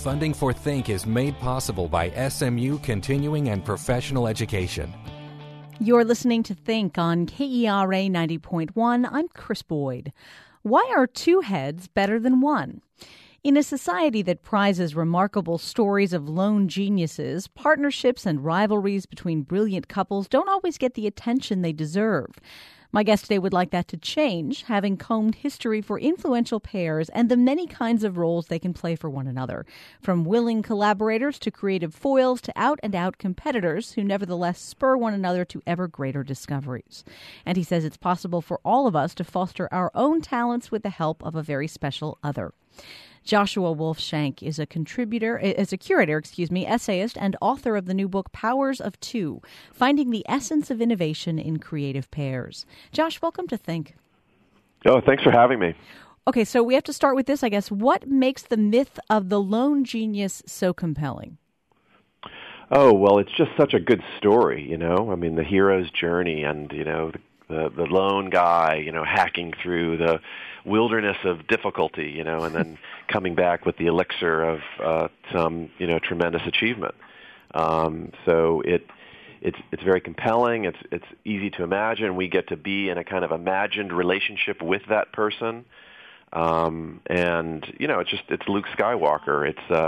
Funding for Think is made possible by SMU Continuing and Professional Education. You're listening to Think on KERA 90.1. I'm Chris Boyd. Why are two heads better than one? In a society that prizes remarkable stories of lone geniuses, partnerships and rivalries between brilliant couples don't always get the attention they deserve. My guest today would like that to change, having combed history for influential pairs and the many kinds of roles they can play for one another, from willing collaborators to creative foils to out-and-out competitors who nevertheless spur one another to ever greater discoveries. And he says it's possible for all of us to foster our own talents with the help of a very special other. Joshua Wolfshank is a curator, essayist, and author of the new book, Powers of Two, Finding the Essence of Innovation in Creative Pairs. Josh, welcome to Think. Oh, thanks for having me. Okay, so we have to start with this, I guess. What makes the myth of the lone genius so compelling? Oh, well, it's just such a good story, you know? I mean, the hero's journey and, you know, the lone guy, you know, hacking through the wilderness of difficulty, you know, and then coming back with the elixir of some, you know, tremendous achievement. So it's very compelling. It's easy to imagine. We get to be in a kind of imagined relationship with that person, and you know, it's Luke Skywalker.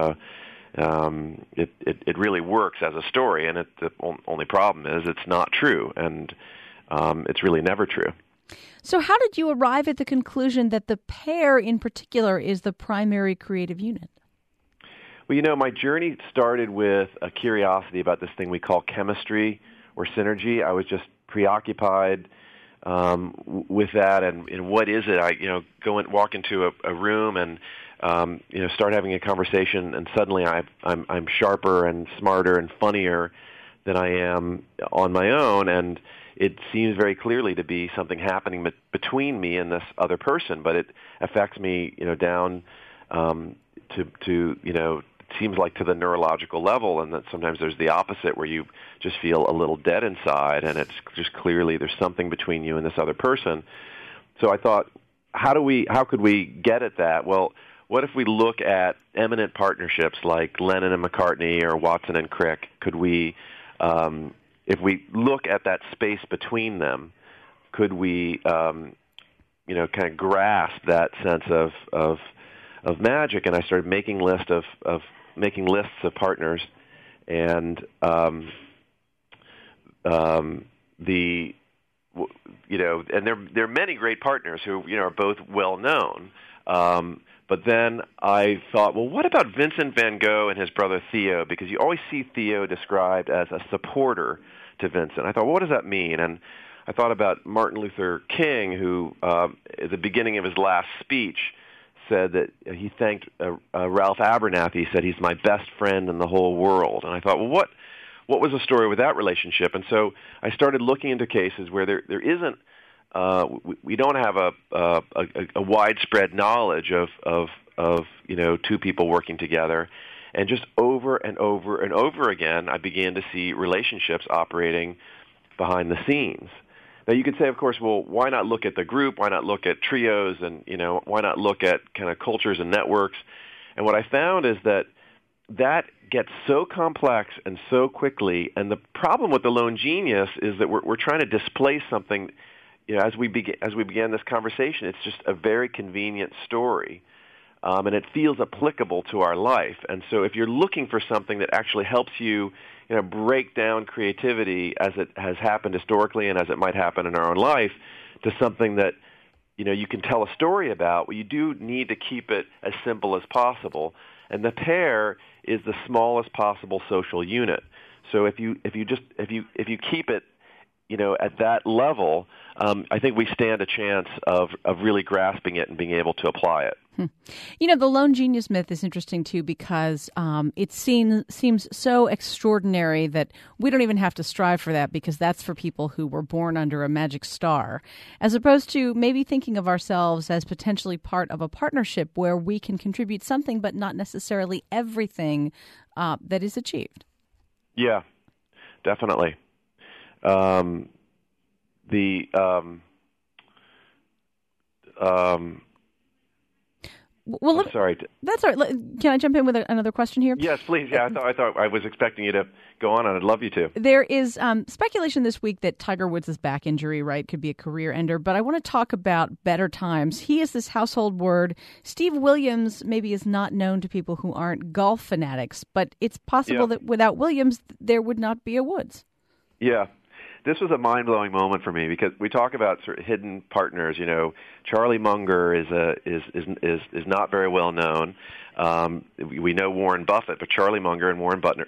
It really works as a story, and the only problem is it's not true, and it's really never true. So how did you arrive at the conclusion that the pair in particular is the primary creative unit? Well, you know, my journey started with a curiosity about this thing we call chemistry or synergy. I was just preoccupied with that, and what is it? I, you know, walk into a room and you know, start having a conversation, and suddenly I'm sharper and smarter and funnier than I am on my own, and it seems very clearly to be something happening between me and this other person, but it affects me, you know, down to you know, it seems like to the neurological level, and that sometimes there's the opposite where you just feel a little dead inside, and it's just clearly there's something between you and this other person. So I thought, how could we get at that? Well, what if we look at eminent partnerships like Lennon and McCartney or Watson and Crick? Could we if we look at that space between them, could we, you know, kind of grasp that sense of magic? And I started making lists of partners, and you know, and there are many great partners who, you know, are both well known. But then I thought, well, what about Vincent van Gogh and his brother Theo? Because you always see Theo described as a supporter to Vincent. I thought, well, what does that mean? And I thought about Martin Luther King, who at the beginning of his last speech said that he thanked Ralph Abernathy. He said, he's my best friend in the whole world. And I thought, well, what was the story with that relationship? And so I started looking into cases where there isn't, we don't have a widespread knowledge of you know, two people working together, and just over and over and over again, I began to see relationships operating behind the scenes. Now you could say, of course, well, why not look at the group? Why not look at trios? And you know, why not look at kind of cultures and networks? And what I found is that gets so complex and so quickly. And the problem with the lone genius is that we're trying to displace something. You know, as we began this conversation, it's just a very convenient story, and it feels applicable to our life. And so, if you're looking for something that actually helps you, you know, break down creativity as it has happened historically and as it might happen in our own life, to something that, you know, you can tell a story about, well, you do need to keep it as simple as possible. And the pair is the smallest possible social unit. So if you keep it, you know, at that level, I think we stand a chance of really grasping it and being able to apply it. You know, the lone genius myth is interesting, too, because it seems so extraordinary that we don't even have to strive for that, because that's for people who were born under a magic star, as opposed to maybe thinking of ourselves as potentially part of a partnership where we can contribute something but not necessarily everything that is achieved. Yeah, definitely. Well, I'm sorry. That's all right. Can I jump in with another question here? Yes, please. Yeah, I thought I was expecting you to go on, and I'd love you to. There is speculation this week that Tiger Woods' back injury, right, could be a career ender. But I want to talk about better times. He is this household word. Steve Williams maybe is not known to people who aren't golf fanatics, but it's possible that without Williams, there would not be a Woods. Yeah. This was a mind-blowing moment for me because we talk about sort of hidden partners. You know, Charlie Munger is not very well known. We know Warren Buffett, but Charlie Munger and Warren Buffett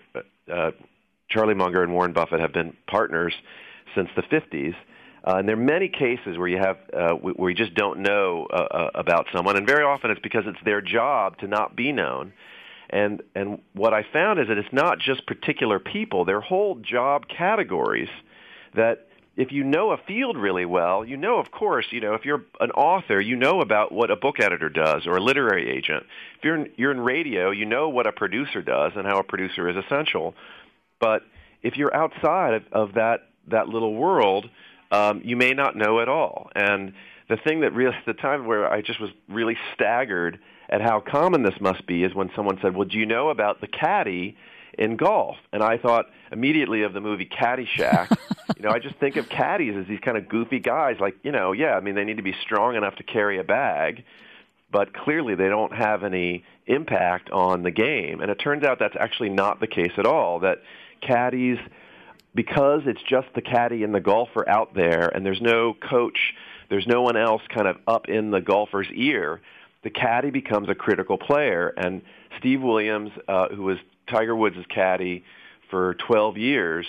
have been partners since the 50s. And there are many cases where you have where you just don't know about someone, and very often it's because it's their job to not be known. And what I found is that it's not just particular people; they're whole job categories. That if you know a field really well, you know, of course, you know, if you're an author, you know about what a book editor does or a literary agent. If you're in radio, you know what a producer does and how a producer is essential. But if you're outside of that little world, you may not know at all. And the thing that really, the time where I just was really staggered at how common this must be is when someone said, well, do you know about the caddy in golf? And I thought immediately of the movie Caddyshack. You know, I just think of caddies as these kind of goofy guys, like, you know, yeah, I mean, they need to be strong enough to carry a bag, but clearly they don't have any impact on the game. And it turns out that's actually not the case at all, that caddies, because it's just the caddy and the golfer out there, and there's no coach, there's no one else kind of up in the golfer's ear, the caddy becomes a critical player. And Steve Williams, who was Tiger Woods' caddy for 12 years,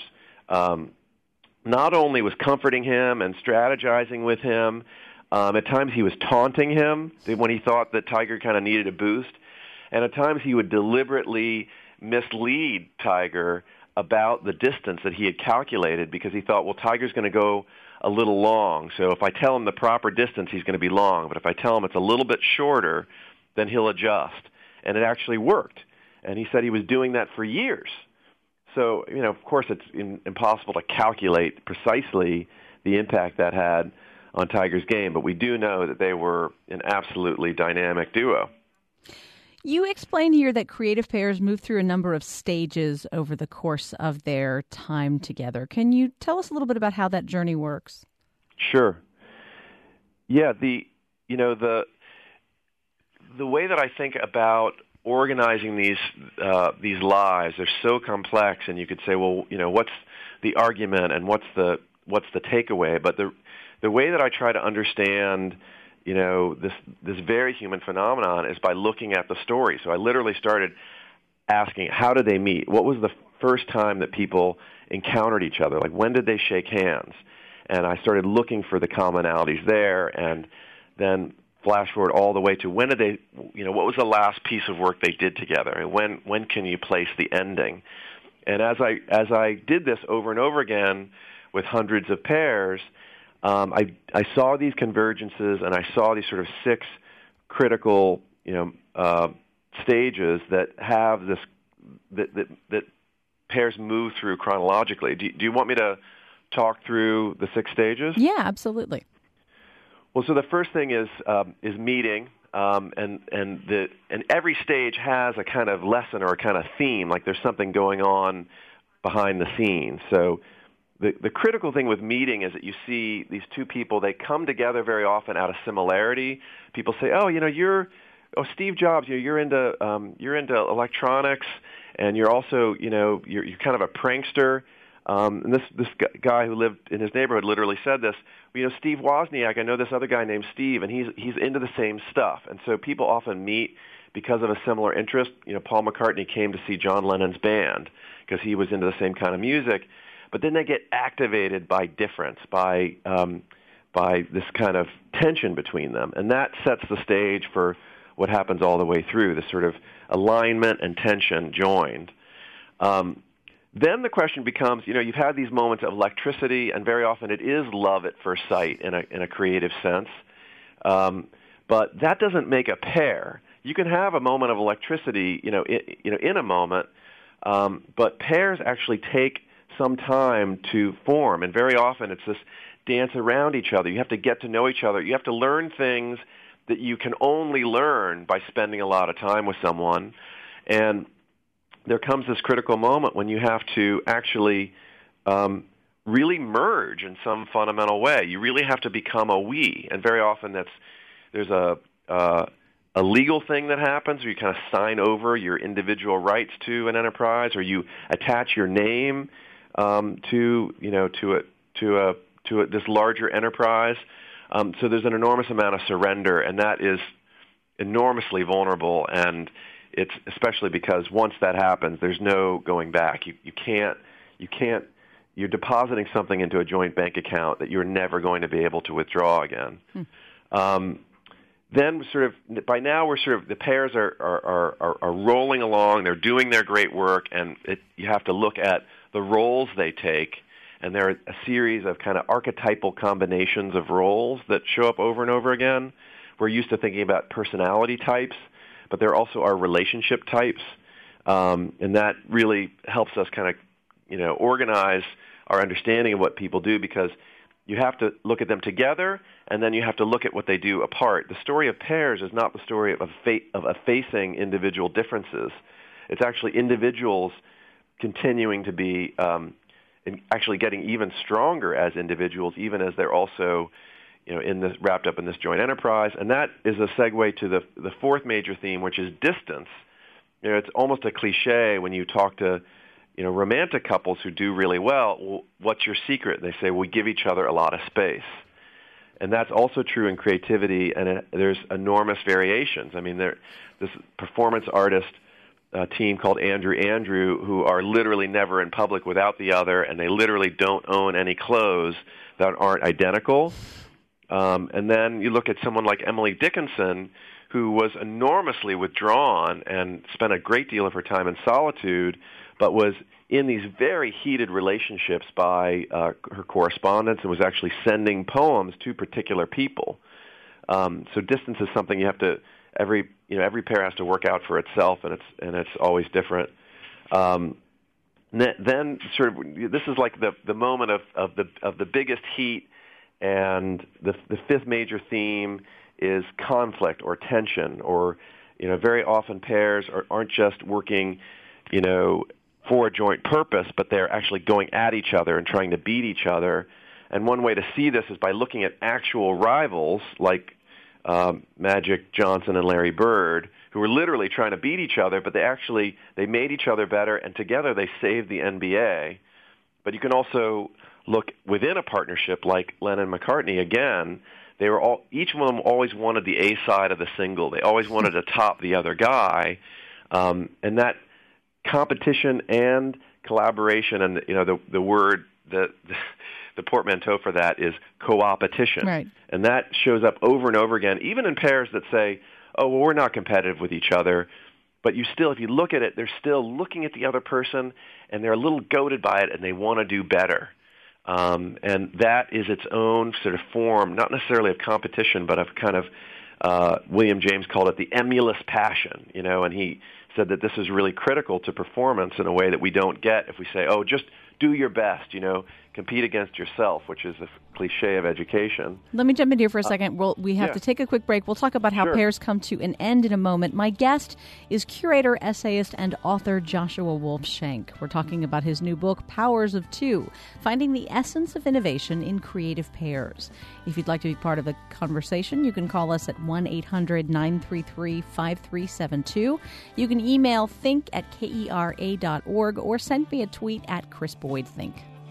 not only was comforting him and strategizing with him, at times he was taunting him when he thought that Tiger kind of needed a boost, and at times he would deliberately mislead Tiger about the distance that he had calculated because he thought, well, Tiger's going to go a little long, so if I tell him the proper distance, he's going to be long, but if I tell him it's a little bit shorter, then he'll adjust. And it actually worked. And he said he was doing that for years. So, you know, of course, it's impossible to calculate precisely the impact that had on Tiger's game, but we do know that they were an absolutely dynamic duo. You explain here that creative pairs move through a number of stages over the course of their time together. Can you tell us a little bit about how that journey works? Sure. Yeah, the way that I think about organizing these lives, they're so complex, and you could say, well, you know, what's the argument and what's the takeaway? But the way that I try to understand, you know, this very human phenomenon is by looking at the story. So I literally started asking, how did they meet? What was the first time that people encountered each other? Like, when did they shake hands? And I started looking for the commonalities there, and then flash forward all the way to when did they, you know, what was the last piece of work they did together? And when can you place the ending? And as I did this over and over again with hundreds of pairs, I saw these convergences, and I saw these sort of 6 critical, you know, stages that have this that pairs move through chronologically. Do you want me to talk through the 6 stages? Yeah, absolutely. Well, so the first thing is meeting, and every stage has a kind of lesson or a kind of theme, like there's something going on behind the scenes. So the critical thing with meeting is that you see these two people, they come together very often out of similarity. People say, oh, you know, Steve Jobs, you're into electronics, and you're also, you know, you're kind of a prankster. And this guy who lived in his neighborhood literally said this. You know, Steve Wozniak, I know this other guy named Steve, and he's into the same stuff. And so people often meet because of a similar interest. You know, Paul McCartney came to see John Lennon's band because he was into the same kind of music. But then they get activated by difference, by this kind of tension between them. And that sets the stage for what happens all the way through, this sort of alignment and tension joined. Then the question becomes, you know, you've had these moments of electricity, and very often it is love at first sight in a creative sense. But that doesn't make a pair. You can have a moment of electricity, in a moment, but pairs actually take some time to form, and very often it's this dance around each other. You have to get to know each other. You have to learn things that you can only learn by spending a lot of time with someone. And there comes this critical moment when you have to actually really merge in some fundamental way. You really have to become a we. And very often there's a legal thing that happens where you kind of sign over your individual rights to an enterprise, or you attach your name to this larger enterprise. So there's an enormous amount of surrender, and that is enormously vulnerable. And it's especially because once that happens, there's no going back. You can't. You're depositing something into a joint bank account that you're never going to be able to withdraw again. Then by now the pairs are rolling along. They're doing their great work, and you have to look at the roles they take. And there are a series of kind of archetypal combinations of roles that show up over and over again. We're used to thinking about personality types, but there also are relationship types, and that really helps us kind of, organize our understanding of what people do, because you have to look at them together, and then you have to look at what they do apart. The story of pairs is not the story of facing individual differences. It's actually individuals continuing to be and actually getting even stronger as individuals, even as they're also, wrapped up in this joint enterprise. And that is a segue to the fourth major theme, which is distance. It's almost a cliche when you talk to, romantic couples who do really well. What's your secret? They say, we give each other a lot of space. And that's also true in creativity, and there's enormous variations. I mean, this performance artist team called Andrew, who are literally never in public without the other, and they literally don't own any clothes that aren't identical. And then you look at someone like Emily Dickinson, who was enormously withdrawn and spent a great deal of her time in solitude, but was in these very heated relationships by her correspondence, and was actually sending poems to particular people. So distance is something you have to every pair has to work out for itself, and it's always different. Then this is like the moment of the biggest heat, and the fifth major theme is conflict or tension, or very often pairs aren't just working for a joint purpose, but they're actually going at each other and trying to beat each other. And one way to see this is by looking at actual rivals like Magic Johnson and Larry Bird, who were literally trying to beat each other, but they made each other better, and together they saved the NBA. But you can also look within a partnership like Lennon and McCartney. Again, each one of them always wanted the A side of the single. They always wanted to top the other guy, and that competition and collaboration, and the word that the portmanteau for that is co-opetition. Right. And that shows up over and over again, even in pairs that say, oh, well, we're not competitive with each other. But if you look at it, they're still looking at the other person, and they're a little goaded by it, and they want to do better. And that is its own sort of form, not necessarily of competition, but of kind of, William James called it the emulous passion, and he said that this is really critical to performance in a way that we don't get if we say, oh, just do your best, compete against yourself, which is a cliche of education. Let me jump in here for a second. We have to take a quick break. We'll talk about how pairs come to an end in a moment. My guest is curator, essayist, and author Joshua Wolfshank. We're talking about his new book, Powers of Two, Finding the Essence of Innovation in Creative Pairs. If you'd like to be part of the conversation, you can call us at 1-800-933-5372. You can email think@kera.org or send me a tweet at Chris Boyd Think.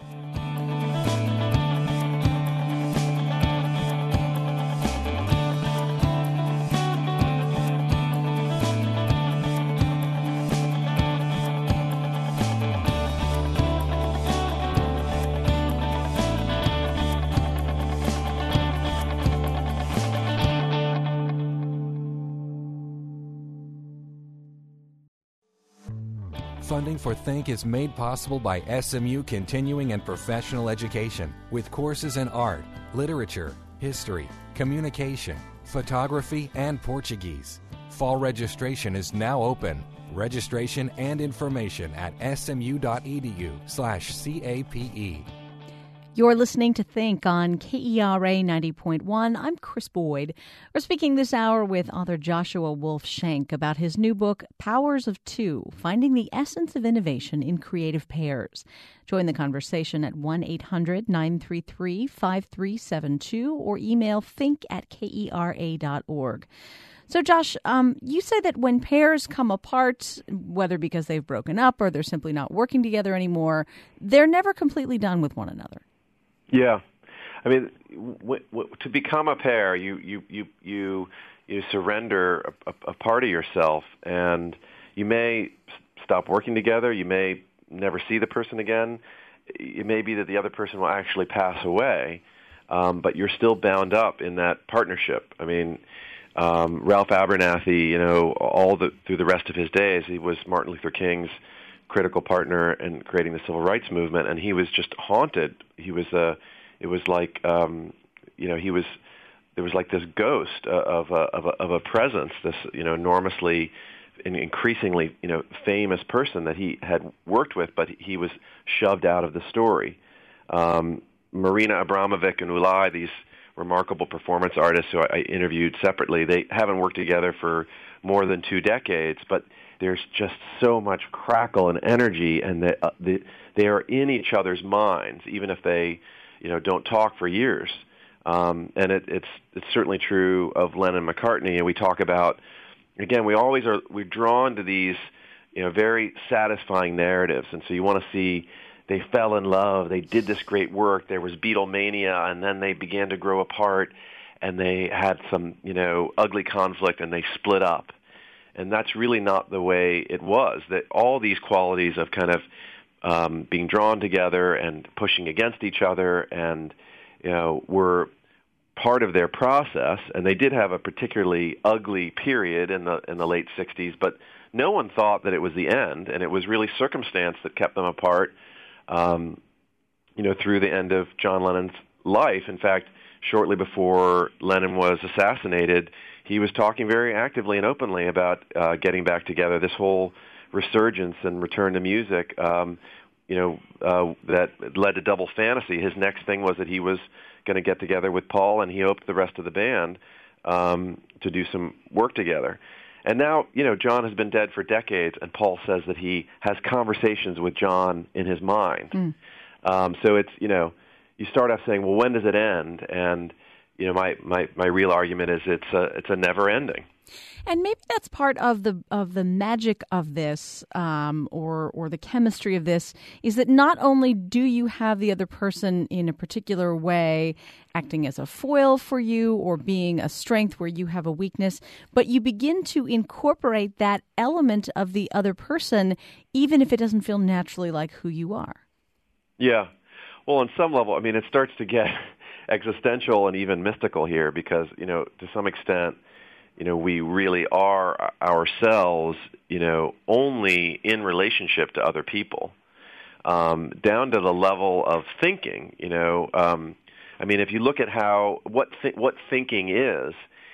Funding for Think is made possible by SMU Continuing and Professional Education, with courses in art, literature, history, communication, photography, and Portuguese. Fall registration is now open. Registration and information at smu.edu/CAPE. You're listening to Think on KERA 90.1. I'm Chris Boyd. We're speaking this hour with author Joshua Wolf Shenk about his new book, Powers of Two, Finding the Essence of Innovation in Creative Pairs. Join the conversation at 1-800-933-5372 or email think@kera.org. So, Josh, you say that when pairs come apart, whether because they've broken up or they're simply not working together anymore, they're never completely done with one another. Yeah, I mean, to become a pair, you surrender a part of yourself, and you may stop working together. You may never see the person again. It may be that the other person will actually pass away, but you're still bound up in that partnership. I mean, Ralph Abernathy, through the rest of his days, he was Martin Luther King's critical partner in creating the civil rights movement, and he was just haunted. There was like this ghost of a presence, this enormously and increasingly famous person that he had worked with, but he was shoved out of the story. Marina Abramovic and Ulay, these remarkable performance artists who I interviewed separately, they haven't worked together for more than 2 decades, but there's just so much crackle and energy, and they are in each other's minds, even if they, don't talk for years. And it's certainly true of Lennon and McCartney. And we talk about, again, we're drawn to these, very satisfying narratives, and so you want to see they fell in love, they did this great work, there was Beatlemania, and then they began to grow apart, and they had some, ugly conflict, and they split up. And that's really not the way it was. That all these qualities of kind of being drawn together and pushing against each other, and were part of their process. And they did have a particularly ugly period in the late '60s, but no one thought that it was the end, and it was really circumstance that kept them apart. Through the end of John Lennon's life. In fact, shortly before Lennon was assassinated, he was talking very actively and openly about getting back together. This whole resurgence and return to music, that led to Double Fantasy. His next thing was that he was going to get together with Paul, and he hoped the rest of the band to do some work together. And now, John has been dead for decades, and Paul says that he has conversations with John in his mind. So it's, you start off saying, well, when does it end? And my real argument is it's a never ending. And maybe that's part of the magic of this, or the chemistry of this, is that not only do you have the other person in a particular way acting as a foil for you or being a strength where you have a weakness, but you begin to incorporate that element of the other person, even if it doesn't feel naturally like who you are. Yeah. Well, on some level, I mean, it starts to get existential and even mystical here because, to some extent, we really are ourselves, only in relationship to other people, down to the level of thinking. I mean, if you look at what thinking is,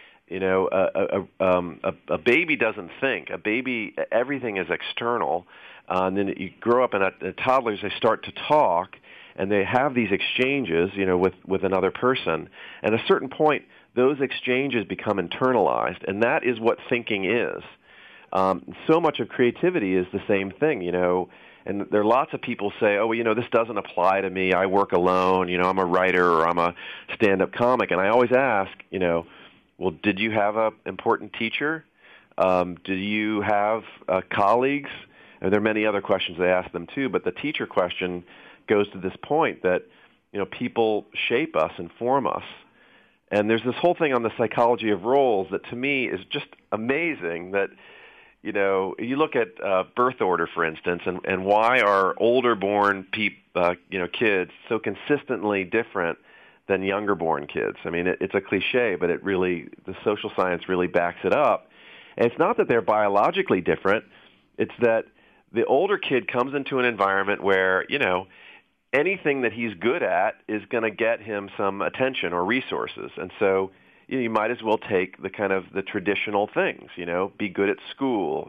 a baby doesn't think. A baby, everything is external, and then you grow up, and toddlers, they start to talk, and they have these exchanges, with another person. And at a certain point, those exchanges become internalized, and that is what thinking is. So much of creativity is the same thing, and there are lots of people say, oh, well, this doesn't apply to me. I work alone, I'm a writer or I'm a stand-up comic. And I always ask, well, did you have an important teacher? Do you have colleagues? And there are many other questions they ask them too, but the teacher question goes to this point that, people shape us and form us. And there's this whole thing on the psychology of roles that to me is just amazing that, you look at birth order, for instance, and why are older-born kids so consistently different than younger-born kids. I mean, it's a cliche, but the social science really backs it up. And it's not that they're biologically different. It's that the older kid comes into an environment where, anything that he's good at is going to get him some attention or resources. And so you might as well take the traditional things, be good at school,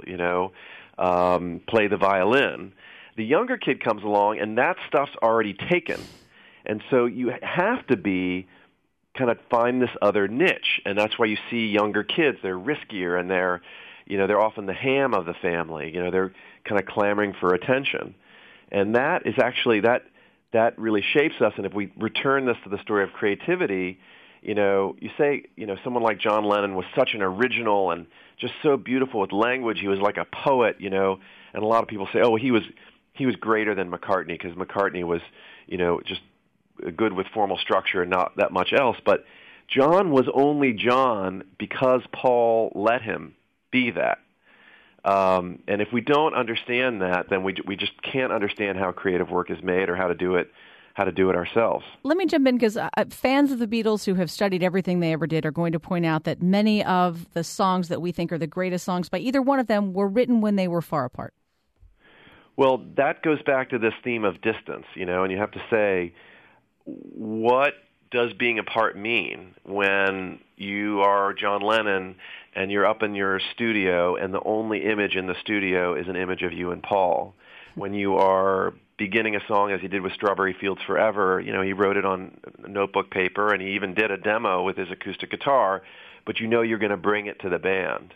play the violin. The younger kid comes along, and that stuff's already taken. And so you have to be kind of find this other niche, and that's why you see younger kids. They're riskier, and they're often the ham of the family. They're kind of clamoring for attention, and that is actually that really shapes us. And if we return this to the story of creativity, you say someone like John Lennon was such an original and just so beautiful with language. He was like a poet, and a lot of people say, oh, well, he was greater than McCartney because McCartney was just good with formal structure and not that much else. But John was only John because Paul let him be that. And if we don't understand that, then we just can't understand how creative work is made or how to do it ourselves. Let me jump in because fans of the Beatles who have studied everything they ever did are going to point out that many of the songs that we think are the greatest songs by either one of them were written when they were far apart. Well, that goes back to this theme of distance, and you have to say, what does being apart mean when you are John Lennon and you're up in your studio and the only image in the studio is an image of you and Paul? When you are beginning a song, as he did with Strawberry Fields Forever, he wrote it on notebook paper, and he even did a demo with his acoustic guitar, but you're going to bring it to the band.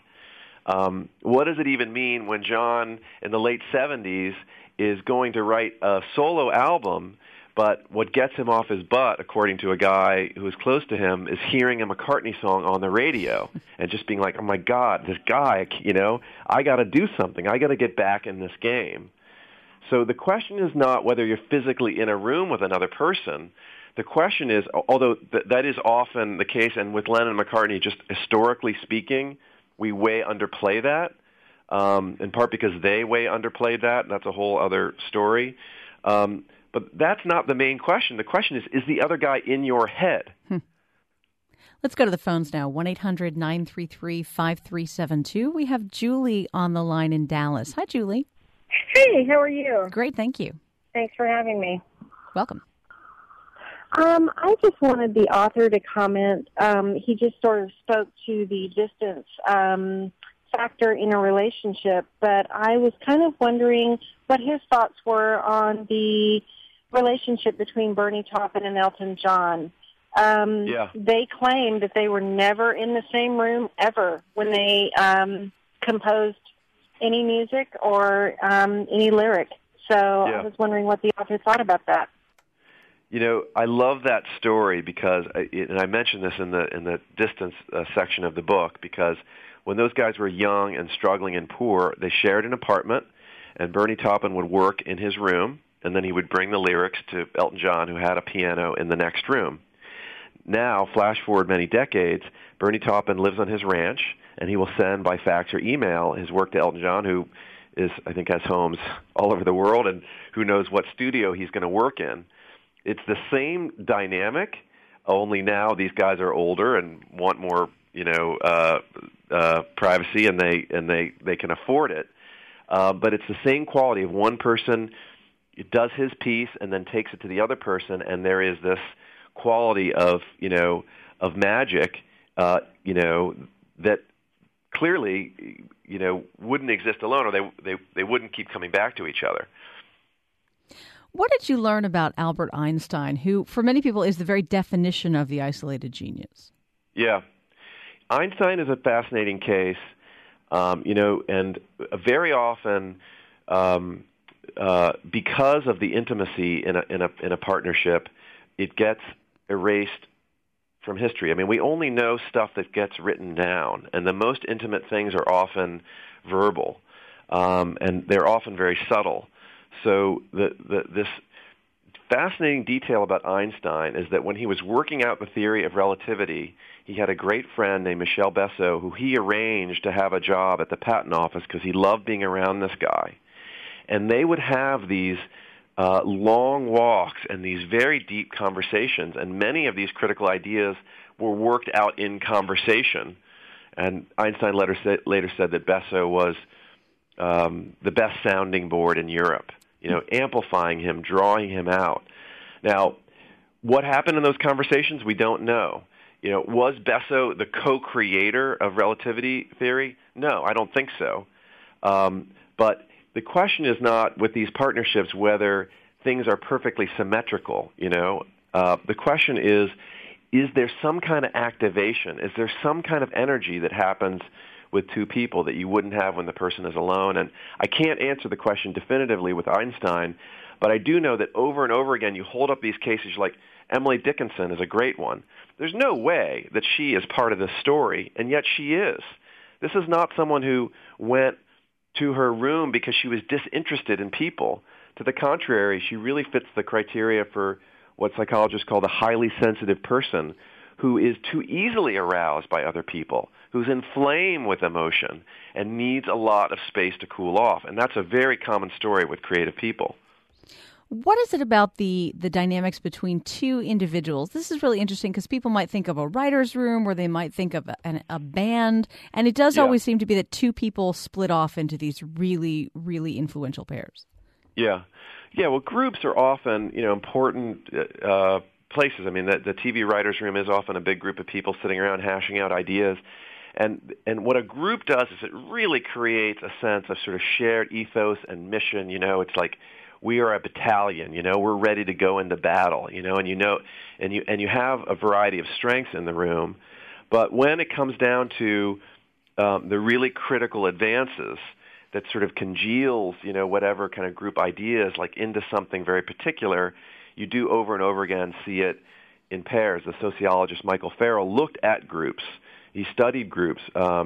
What does it even mean when John, in the late 70s, is going to write a solo album, but what gets him off his butt, according to a guy who is close to him, is hearing a McCartney song on the radio and just being like, oh, my God, this guy, I got to do something. I got to get back in this game. So the question is not whether you're physically in a room with another person. The question is, although that is often the case, and with Lennon and McCartney, just historically speaking, we way underplay that, in part because they way underplayed that, and that's a whole other story. But that's not the main question. The question is the other guy in your head? Let's go to the phones now, 1-800-933-5372. We have Julie on the line in Dallas. Hi, Julie. Hey, how are you? Great, thank you. Thanks for having me. Welcome. I just wanted the author to comment. He just sort of spoke to the distance factor in a relationship, but I was kind of wondering what his thoughts were on the relationship between Bernie Taupin and Elton John. They claimed that they were never in the same room ever when they composed any music or any lyric. So I was wondering what the author thought about that. I love that story because, and I mentioned this in the distance section of the book, because when those guys were young and struggling and poor, they shared an apartment, and Bernie Taupin would work in his room, and then he would bring the lyrics to Elton John, who had a piano in the next room. Now, flash forward many decades, Bernie Taupin lives on his ranch, and he will send by fax or email his work to Elton John, who I think has homes all over the world, and who knows what studio he's going to work in. It's the same dynamic, only now these guys are older and want more, privacy, and they can afford it. But it's the same quality of one person does his piece and then takes it to the other person, and there is this quality of magic, that clearly, wouldn't exist alone, or they wouldn't keep coming back to each other. What did you learn about Albert Einstein, who, for many people, is the very definition of the isolated genius? Yeah. Einstein is a fascinating case, and very often, because of the intimacy in a partnership, it gets erased from history. I mean, we only know stuff that gets written down, and the most intimate things are often verbal, and they're often very subtle. So this fascinating detail about Einstein is that when he was working out the theory of relativity, he had a great friend named Michel Besso who he arranged to have a job at the patent office because he loved being around this guy. And they would have these long walks and these very deep conversations, and many of these critical ideas were worked out in conversation. And Einstein later said that Besso was the best sounding board in Europe, amplifying him, drawing him out. Now, what happened in those conversations, we don't know. Was Besso the co-creator of relativity theory? No, I don't think so. But the question is not with these partnerships whether things are perfectly symmetrical. The question is there some kind of activation? Is there some kind of energy that happens with two people that you wouldn't have when the person is alone? And I can't answer the question definitively with Einstein, but I do know that over and over again you hold up these cases like Emily Dickinson is a great one. There's no way that she is part of this story, and yet she is. This is not someone who went to her room because she was disinterested in people. To the contrary, she really fits the criteria for what psychologists call the highly sensitive person, who is too easily aroused by other people, who's inflamed with emotion and needs a lot of space to cool off. And that's a very common story with creative people. What is it about the dynamics between two individuals? This is really interesting because people might think of a writer's room or they might think of a band, and it does always seem to be that two people split off into these really, really influential pairs. Yeah. Yeah, well, groups are often, important places. I mean, the TV writer's room is often a big group of people sitting around hashing out ideas. And what a group does is it really creates a sense of sort of shared ethos and mission. It's like we are a battalion. We're ready to go into battle. And you have a variety of strengths in the room. But when it comes down to the really critical advances that sort of congeals, whatever kind of group ideas like into something very particular, you do over and over again see it in pairs. The sociologist Michael Farrell looked at groups. He studied groups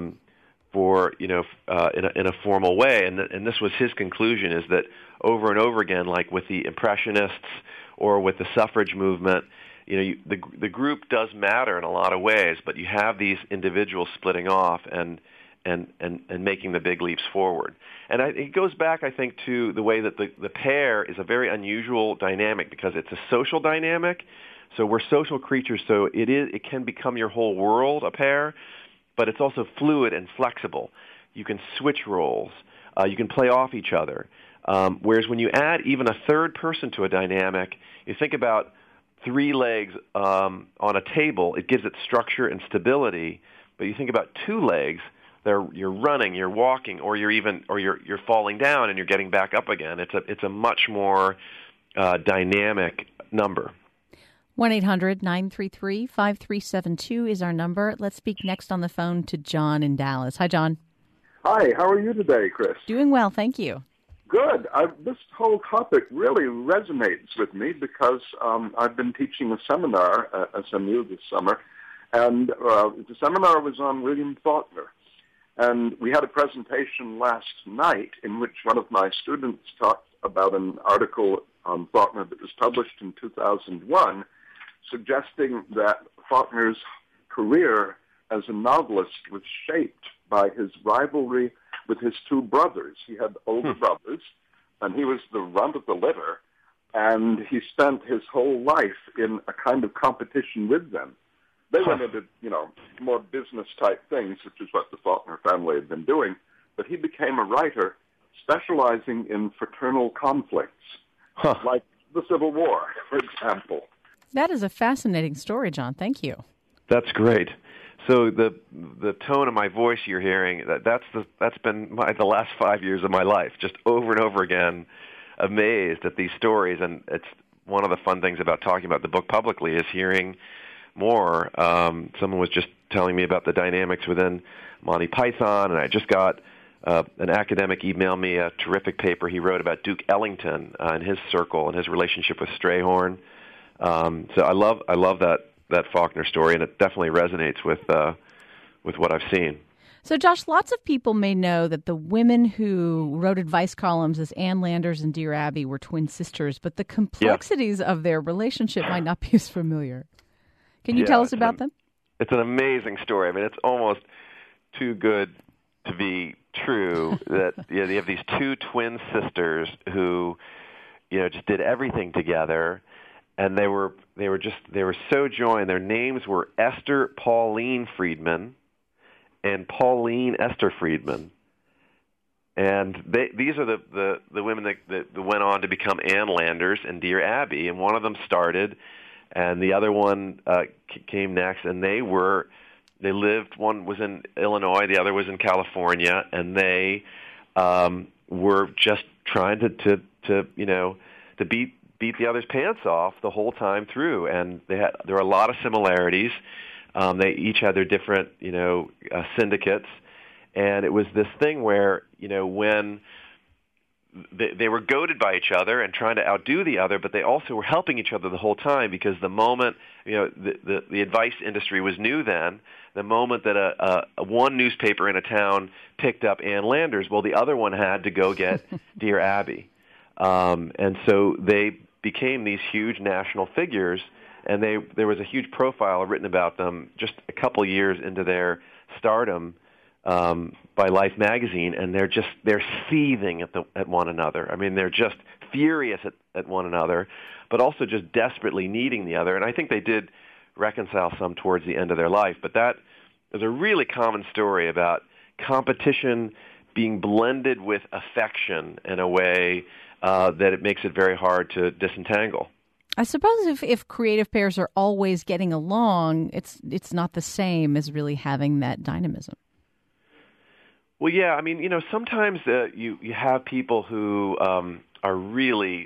for in a formal way, and this was his conclusion: is that over and over again, like with the Impressionists or with the suffrage movement, the group does matter in a lot of ways, but you have these individuals splitting off and making the big leaps forward. And it goes back, I think, to the way that the pair is a very unusual dynamic because it's a social dynamic. So we're social creatures, so it can become your whole world, a pair, but it's also fluid and flexible. You can switch roles. You can play off each other. Whereas when you add even a third person to a dynamic, you think about three legs on a table, it gives it structure and stability. But you think about two legs, you're running, you're walking, or you're falling down and you're getting back up again. It's a much more dynamic number. 1-800-933-5372 is our number. Let's speak next on the phone to John in Dallas. Hi, John. Hi, how are you today, Chris? Doing well, thank you. Good. This whole topic really resonates with me because I've been teaching a seminar at SMU this summer, and the seminar was on William Faulkner. And we had a presentation last night in which one of my students talked about an article on Faulkner that was published in 2001, suggesting that Faulkner's career as a novelist was shaped by his rivalry with his two brothers. He had older brothers, and he was the runt of the litter, and he spent his whole life in a kind of competition with them. They went into, more business-type things, which is what the Faulkner family had been doing, but he became a writer specializing in fraternal conflicts, like the Civil War, for example. That is a fascinating story, John. Thank you. That's great. So the tone of my voice you're hearing, that's been the last 5 years of my life, just over and over again, amazed at these stories. And it's one of the fun things about talking about the book publicly is hearing more. Someone was just telling me about the dynamics within Monty Python, and I just got an academic email me a terrific paper he wrote about Duke Ellington and his circle and his relationship with Strayhorn. So I love that Faulkner story, and it definitely resonates with what I've seen. So, Josh, lots of people may know that the women who wrote advice columns as Ann Landers and Dear Abby were twin sisters, but the complexities of their relationship might not be as familiar. Can you tell us about them? It's an amazing story. I mean, it's almost too good to be true that you have these two twin sisters who just did everything together. And they were so joined. Their names were Esther Pauline Friedman and Pauline Esther Friedman. And these are the women that went on to become Ann Landers and Dear Abby. And one of them started, and the other one came next. And they lived. One was in Illinois, the other was in California, and they were just trying to beat the other's pants off the whole time through, and there were a lot of similarities. They each had their different, syndicates, and it was this thing where, when they were goaded by each other and trying to outdo the other, but they also were helping each other the whole time, because the moment, the advice industry was new then. The moment that a one newspaper in a town picked up Ann Landers, well, the other one had to go get Dear Abby. And so they became these huge national figures, and there was a huge profile written about them just a couple years into their stardom by Life magazine, and they're seething at one another. I mean, they're just furious at one another, but also just desperately needing the other. And I think they did reconcile some towards the end of their life, but that is a really common story about competition being blended with affection in a way that it makes it very hard to disentangle. I suppose if creative pairs are always getting along, it's not the same as really having that dynamism. Well, yeah, I mean, sometimes you have people who are really,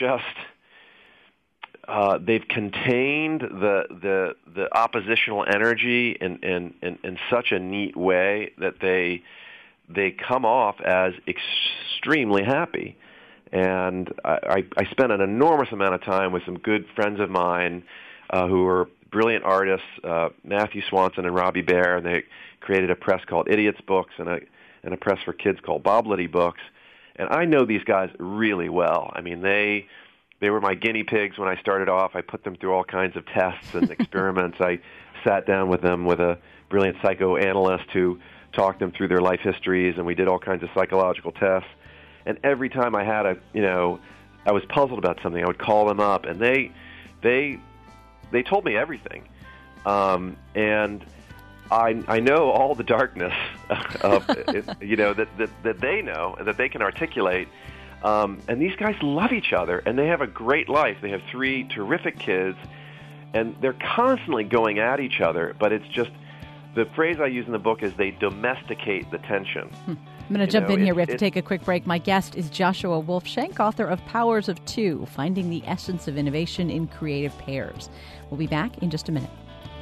they've contained the oppositional energy in such a neat way that they come off as extremely happy. And I spent an enormous amount of time with some good friends of mine who are brilliant artists, Matthew Swanson and Robbie Baer, and they created a press called Idiots Books and a press for kids called Boblety Books. And I know these guys really well. I mean, they were my guinea pigs when I started off. I put them through all kinds of tests and experiments. I sat down with them with a brilliant psychoanalyst who talked them through their life histories, and we did all kinds of psychological tests. And every time I had I was puzzled about something, I would call them up, and they told me everything. And I know all the darkness of that they know and that they can articulate. And these guys love each other, and they have a great life. They have 3 terrific kids, and they're constantly going at each other. But it's just, the phrase I use in the book is they domesticate the tension. I'm going to jump in here. We have to take a quick break. My guest is Joshua Wolfshank, author of Powers of Two, Finding the Essence of Innovation in Creative Pairs. We'll be back in just a minute.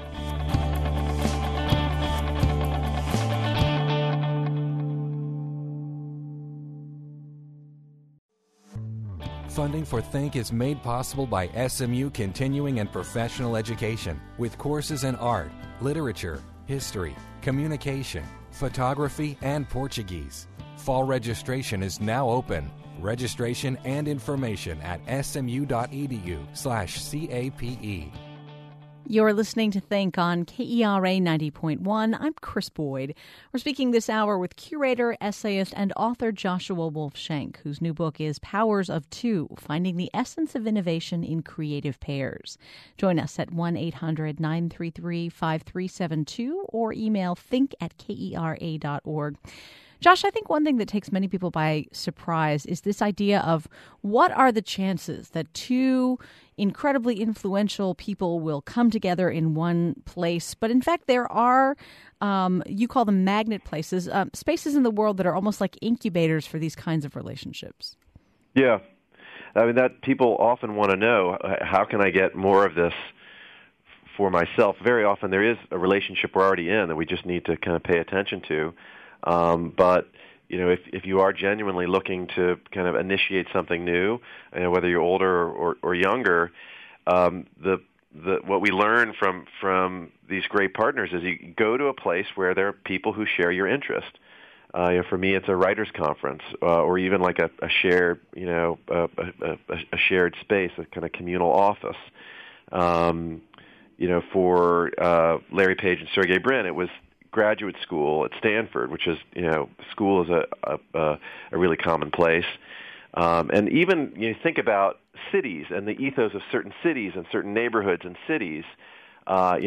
Funding for Think is made possible by SMU Continuing and Professional Education, with courses in art, literature, history, communication, photography, and Portuguese. Fall registration is now open. Registration and information at smu.edu/CAPE. You're listening to Think on KERA 90.1. I'm Chris Boyd. We're speaking this hour with curator, essayist, and author Joshua Wolfshank, whose new book is Powers of Two, Finding the Essence of Innovation in Creative Pairs. Join us at 1-800-933-5372 or email think@kera.org. Josh, I think one thing that takes many people by surprise is this idea of what are the chances that two incredibly influential people will come together in one place. But in fact, there are, you call them magnet places, spaces in the world that are almost like incubators for these kinds of relationships. Yeah. I mean, that people often want to know, how can I get more of this for myself? Very often there is a relationship we're already in that we just need to kind of pay attention to. But if you are genuinely looking to kind of initiate something new, whether you're older or younger, what we learn from these great partners is you go to a place where there are people who share your interest. For me, it's a writers' conference, or even like a shared, a shared space, a kind of communal office. For Larry Page and Sergey Brin, it was graduate school at Stanford, which is, school is a really common place. And even you think about cities and the ethos of certain cities and certain neighborhoods and cities, and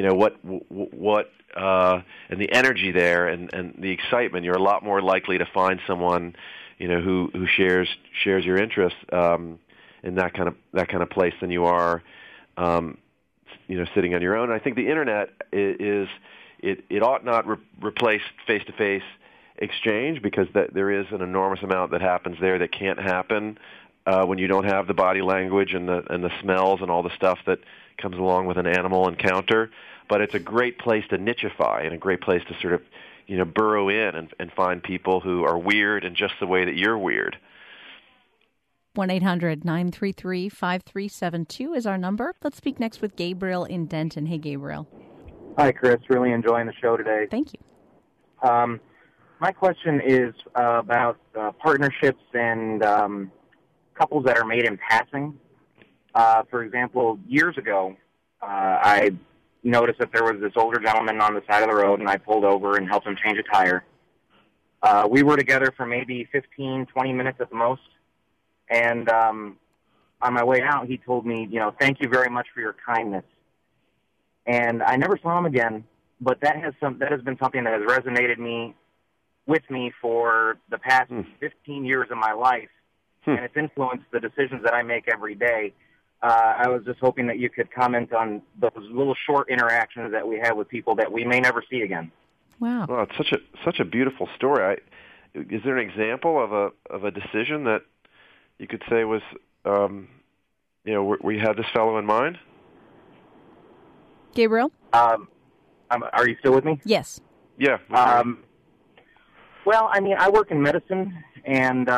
the energy there and the excitement, you're a lot more likely to find someone, who shares your interests in that kind of place than you are, sitting on your own. And I think the internet is. It ought not replace face-to-face exchange, because there is an enormous amount that happens there that can't happen when you don't have the body language and the smells and all the stuff that comes along with an animal encounter. But it's a great place to nicheify and a great place to sort of, burrow in and find people who are weird in just the way that you're weird. 1-800-933-5372 is our number. Let's speak next with Gabriel in Denton. Hey, Gabriel. Hi, Chris. Really enjoying the show today. Thank you. My question is about partnerships and couples that are made in passing. For example, years ago, I noticed that there was this older gentleman on the side of the road, and I pulled over and helped him change a tire. We were together for maybe 15, 20 minutes at the most. And on my way out, he told me, thank you very much for your kindness. And I never saw him again, but that has been something that has resonated with me for the past 15 years of my life, and it's influenced the decisions that I make every day. I was just hoping that you could comment on those little short interactions that we have with people that we may never see again. Wow. Well, it's such a beautiful story. Is there an example of a decision that you could say was, where you had this fellow in mind? Gabriel? Are you still with me? Yes. Yeah. Well, I mean, I work in medicine, and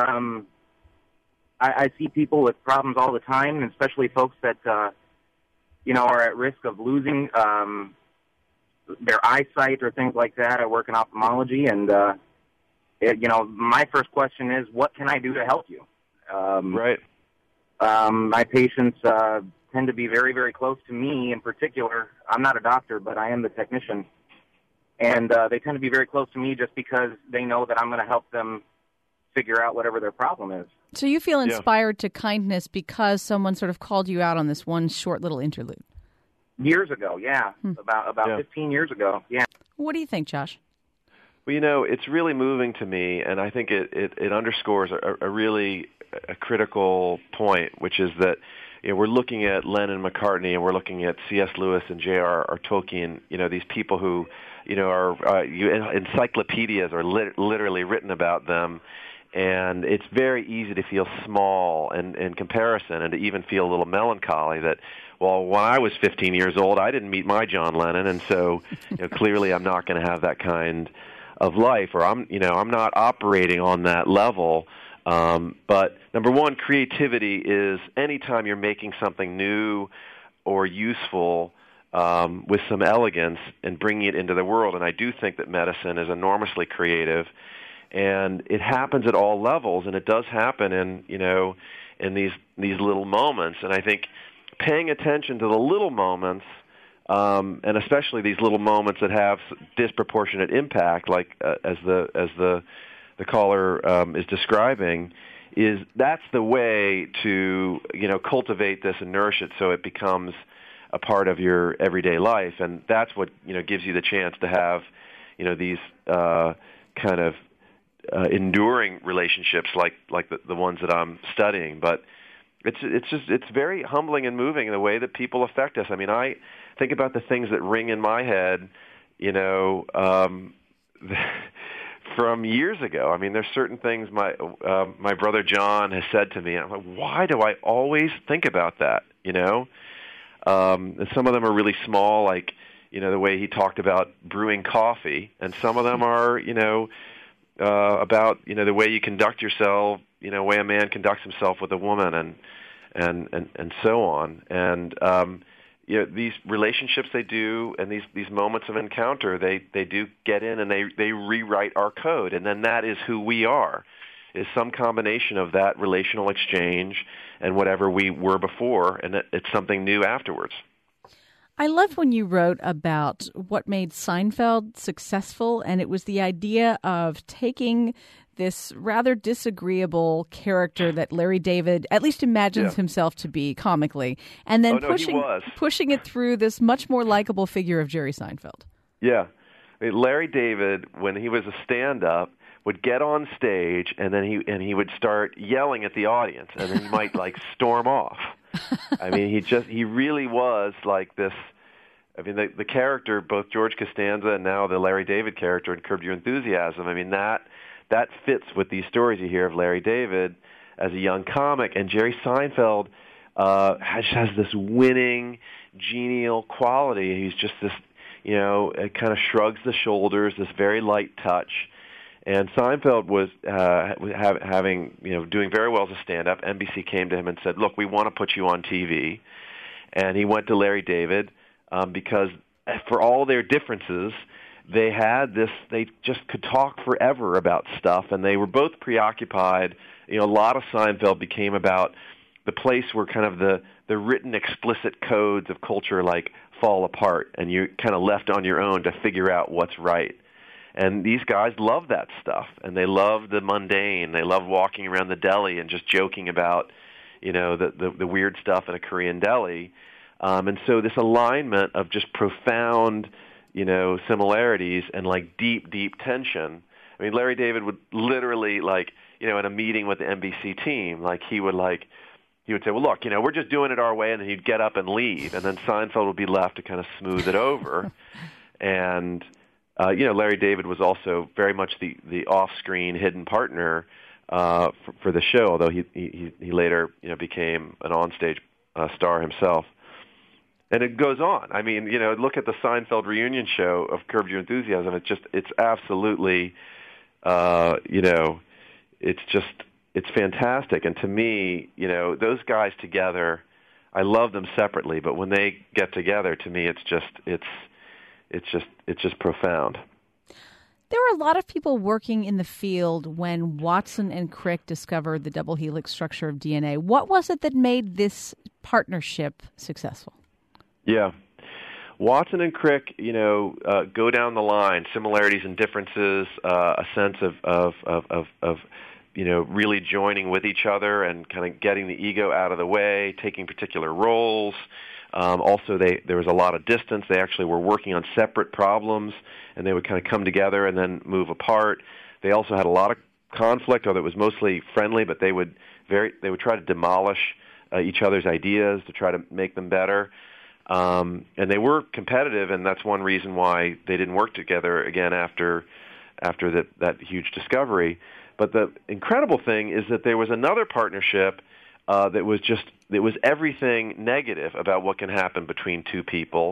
I see people with problems all the time, and especially folks that, are at risk of losing their eyesight or things like that. I work in ophthalmology, and, my first question is, what can I do to help you? Right. My patients tend to be very, very close to me in particular. I'm not a doctor, but I am the technician. And they tend to be very close to me just because they know that I'm going to help them figure out whatever their problem is. So you feel inspired to kindness because someone sort of called you out on this one short little interlude? Years ago, yeah. About 15 years ago, yeah. What do you think, Josh? Well, it's really moving to me, and I think it underscores a really critical point, which is that we're looking at Lennon, McCartney, and we're looking at C.S. Lewis and J.R.R. Tolkien, these people who, are encyclopedias are literally written about them, and it's very easy to feel small in comparison and to even feel a little melancholy that, well, when I was 15 years old, I didn't meet my John Lennon, and so clearly I'm not going to have that kind of life, or I'm not operating on that level. But number one, creativity is anytime you're making something new or useful with some elegance and bringing it into the world. And I do think that medicine is enormously creative, and it happens at all levels, and it does happen in these little moments. And I think paying attention to the little moments, and especially these little moments that have disproportionate impact, like as the caller is describing, that's the way to cultivate this and nourish it so it becomes a part of your everyday life, and that's what gives you the chance to have these kind of enduring relationships like the ones that I'm studying. But it's very humbling and moving in the way that people affect us. I mean, I think about the things that ring in my head, from years ago. I mean, there's certain things my brother John has said to me. And I'm like, why do I always think about that? And some of them are really small, like the way he talked about brewing coffee, and some of them are about the way you conduct yourself, the way a man conducts himself with a woman, and so on. And these relationships they do, and these moments of encounter, they do get in and they rewrite our code, and then that is who we are. Is some combination of that relational exchange and whatever we were before, and it's something new afterwards. I love when you wrote about what made Seinfeld successful, and it was the idea of taking this rather disagreeable character that Larry David at least imagines himself to be comically, and then pushing it through this much more likable figure of Jerry Seinfeld. Yeah. I mean, Larry David, when he was a stand-up, would get on stage and then he would start yelling at the audience, and then he might storm off. I mean, he really was like this. I mean, the character, both George Costanza and now the Larry David character in Curb Your Enthusiasm. I mean, that fits with these stories you hear of Larry David as a young comic, and Jerry Seinfeld has this winning, genial quality. He's just this, it kind of shrugs the shoulders, this very light touch. And Seinfeld was doing very well as a stand-up. NBC came to him and said, "Look, we want to put you on TV." And he went to Larry David because for all their differences, they just could talk forever about stuff, and they were both preoccupied. A lot of Seinfeld became about the place where kind of the written explicit codes of culture fall apart, and you're kind of left on your own to figure out what's right. And these guys love that stuff, and they love the mundane. They love walking around the deli and just joking about, the weird stuff in a Korean deli. And so this alignment of just profound, similarities and deep, deep tension. I mean, Larry David would literally in a meeting with the NBC team, he would say, "Well, look, we're just doing it our way," and then he'd get up and leave, and then Seinfeld would be left to kind of smooth it over. And Larry David was also very much the off-screen hidden partner for the show, although he later became an onstage star himself. And it goes on. I mean, look at the Seinfeld reunion show of Curb Your Enthusiasm. It's absolutely, it's fantastic. And to me, those guys together, I love them separately, but when they get together, to me, it's just profound. There were a lot of people working in the field when Watson and Crick discovered the double helix structure of DNA. What was it that made this partnership successful? Yeah. Watson and Crick, go down the line, similarities and differences, a sense of really joining with each other and kind of getting the ego out of the way, taking particular roles. Also, there was a lot of distance. They actually were working on separate problems, and they would kind of come together and then move apart. They also had a lot of conflict, although it was mostly friendly, but they would try to demolish each other's ideas to try to make them better. And they were competitive, and that's one reason why they didn't work together again after that huge discovery. But the incredible thing is that there was another partnership that was everything negative about what can happen between two people,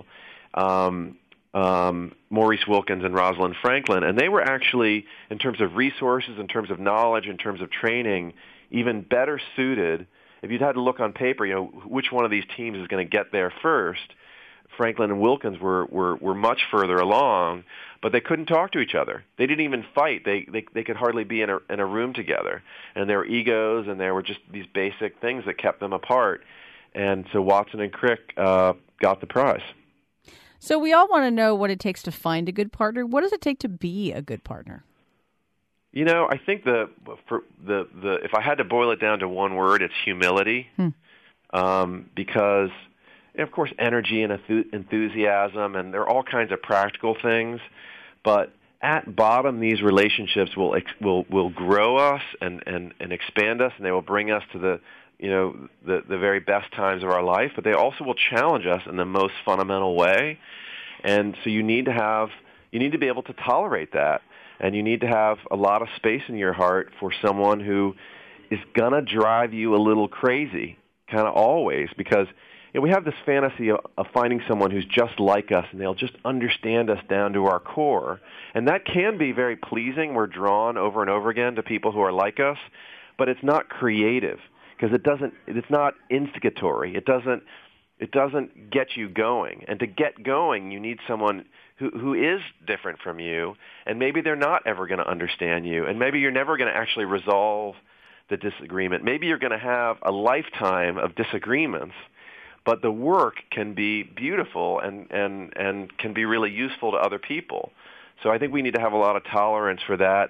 Maurice Wilkins and Rosalind Franklin, and they were actually, in terms of resources, in terms of knowledge, in terms of training, even better suited. If you'd had to look on paper, which one of these teams is going to get there first, Franklin and Wilkins were much further along, but they couldn't talk to each other. They didn't even fight. They could hardly be in a room together. And there were egos, and there were just these basic things that kept them apart. And so Watson and Crick got the prize. So we all want to know what it takes to find a good partner. What does it take to be a good partner? I think if I had to boil it down to one word, it's humility. Because, of course, energy and enthusiasm, and there are all kinds of practical things. But at bottom, these relationships will grow us and expand us, and they will bring us to the very best times of our life. But they also will challenge us in the most fundamental way. And so you need to be able to tolerate that. And you need to have a lot of space in your heart for someone who is going to drive you a little crazy, kind of always, because we have this fantasy of finding someone who's just like us, and they'll just understand us down to our core. And that can be very pleasing. We're drawn over and over again to people who are like us, but it's not creative because it's not instigatory. It doesn't get you going. And to get going, you need someone who is different from you, and maybe they're not ever going to understand you, and maybe you're never going to actually resolve the disagreement. Maybe you're going to have a lifetime of disagreements, but the work can be beautiful and can be really useful to other people. So I think we need to have a lot of tolerance for that,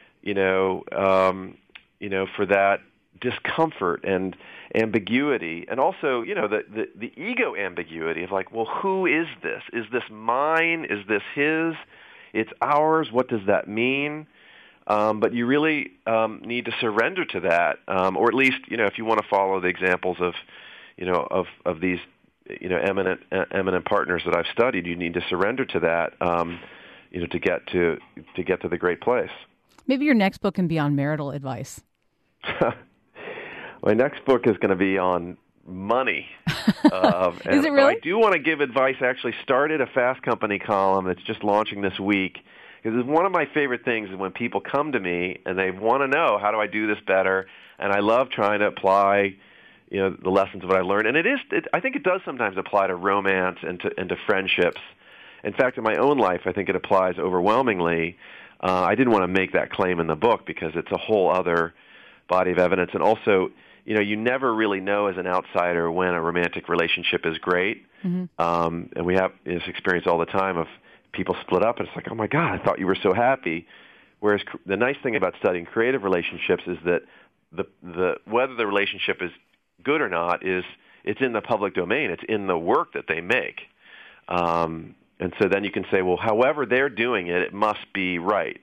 for that discomfort and ambiguity, and also, the ego ambiguity of well, who is this? Is this mine? Is this his? It's ours. What does that mean? But you really need to surrender to that, or at least, if you want to follow the examples of these, eminent partners that I've studied, you need to surrender to that, to get to the great place. Maybe your next book can be on marital advice. My next book is going to be on money. Is it really? I do want to give advice. I actually started a Fast Company column that's just launching this week. Because one of my favorite things is when people come to me and they want to know, how do I do this better? And I love trying to apply, the lessons of what I learned. And I think it does sometimes apply to romance and to friendships. In fact, in my own life, I think it applies overwhelmingly. I didn't want to make that claim in the book because it's a whole other body of evidence. And also, you never really know as an outsider when a romantic relationship is great. Mm-hmm. And we have this experience all the time of people split up, and it's like, oh my God, I thought you were so happy. Whereas the nice thing about studying creative relationships is that the whether the relationship is good or not it's in the public domain. It's in the work that they make. And so then you can say, well, however they're doing it, it must be right.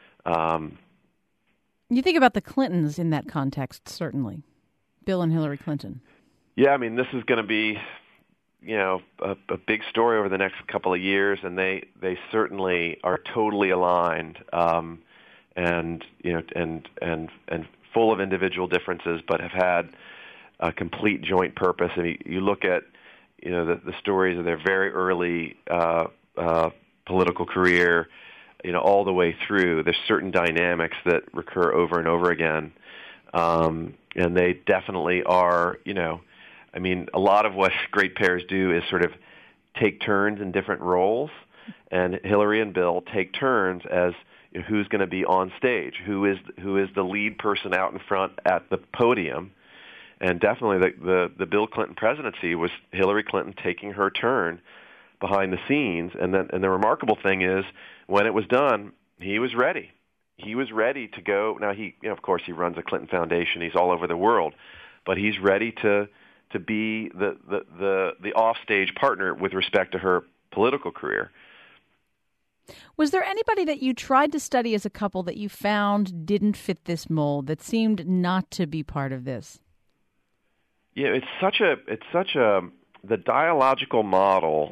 You think about the Clintons in that context, certainly. Bill and Hillary Clinton. Yeah, I mean, this is going to be, a big story over the next couple of years, and they certainly are totally aligned, and full of individual differences, but have had a complete joint purpose. And you look at, the stories of their very early political career, all the way through. There's certain dynamics that recur over and over again, and they definitely are, a lot of what great pairs do is sort of take turns in different roles, and Hillary and Bill take turns as who's going to be on stage, who is the lead person out in front at the podium. And definitely the Bill Clinton presidency was Hillary Clinton taking her turn behind the scenes. And the remarkable thing is, when it was done, he was ready. He was ready to go. Now, of course, he runs a Clinton Foundation. He's all over the world. But he's ready to be the offstage partner with respect to her political career. Was there anybody that you tried to study as a couple that you found didn't fit this mold, that seemed not to be part of this? Yeah, it's such a the dialogical model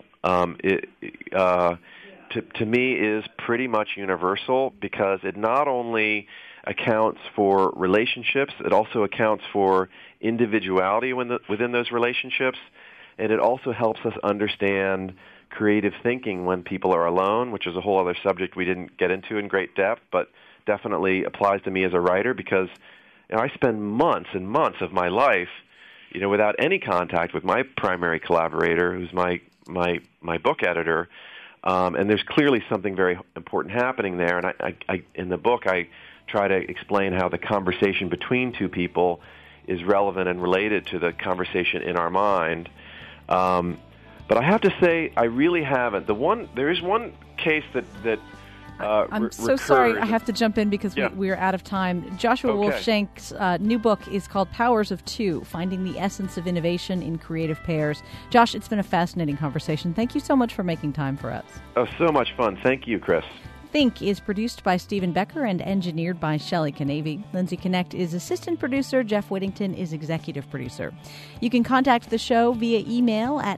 to me is pretty much universal, because it not only accounts for relationships, it also accounts for individuality within those relationships, and it also helps us understand creative thinking when people are alone, which is a whole other subject we didn't get into in great depth, but definitely applies to me as a writer, because I spend months and months of my life without any contact with my primary collaborator, who's my book editor, and there's clearly something very important happening there. And I in the book, I try to explain how the conversation between two people is relevant and related to the conversation in our mind. But I have to say, I really haven't. There is one case that I'm so sorry. I have to jump in because we're out of time. Joshua Wolfshank's new book is called Powers of Two, Finding the Essence of Innovation in Creative Pairs. Josh, it's been a fascinating conversation. Thank you so much for making time for us. Oh, so much fun. Thank you, Chris. Think is produced by Stephen Becker and engineered by Shelley Canavy. Lindsay Connect is assistant producer. Jeff Whittington is executive producer. You can contact the show via email at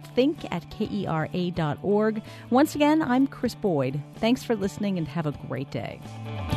think@kera.org. Once again, I'm Chris Boyd. Thanks for listening and have a great day.